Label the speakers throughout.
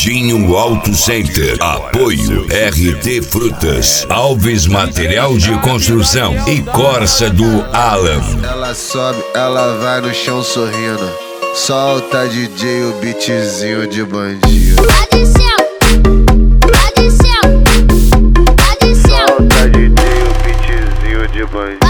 Speaker 1: Dinho Auto Center. Apoio RT Frutas, Alves Material de Construção e Corsa do Alan.
Speaker 2: Ela sobe, ela vai no chão sorrindo. Solta DJ o beatzinho de bandido. Solta DJ o beatzinho de bandido.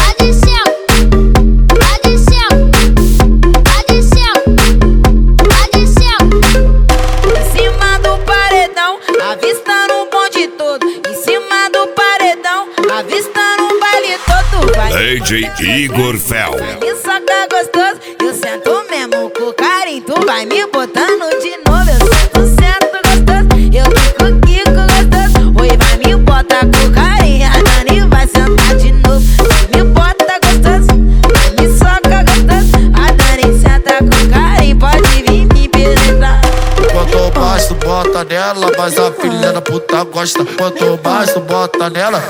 Speaker 1: DJ Igor Fel.
Speaker 3: Me soca gostoso, eu sento mesmo com carinho. Tu vai me botando de novo, eu sento gostoso, eu fico quico gostoso. Oi, vai me botar com carinho, a Dani vai sentar de novo. Me bota gostoso, vai me soca gostoso, a Dani senta com carinho, pode vir me penetrar.
Speaker 4: Quanto mais tu bota nela, mas a filha da puta gosta. Quanto mais tu bota nela.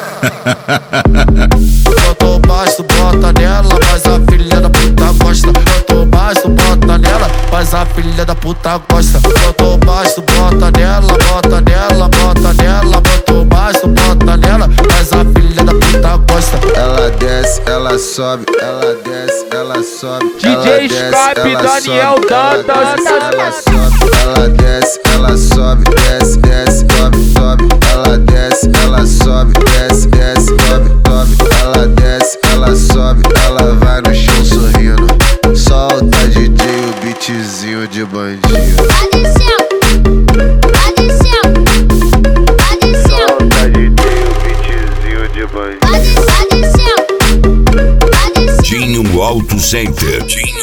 Speaker 4: Quanto mais tu bota nela, mas a filha da puta gosta. Quanto mais tu bota nela, mas a filha da puta gosta. Quanto mais tu bota nela, bota nela, bota nela. Quanto mais tu bota nela, mas a filha da puta gosta.
Speaker 2: Ela desce, ela sobe, ela desce, ela sobe.
Speaker 5: DJ Skype, Daniel Dantas.
Speaker 2: Ela sobe, ela desce, ela sobe, desce, desce, sobe, sobe. Ela desce, ela sobe, desce, desce, sobe, sobe. Ela desce, ela sobe, ela vai no chão sorrindo. Solta DJ o beatzinho de bandido. Solta DJ o beatzinho de bandido.
Speaker 1: Dinho Auto Center.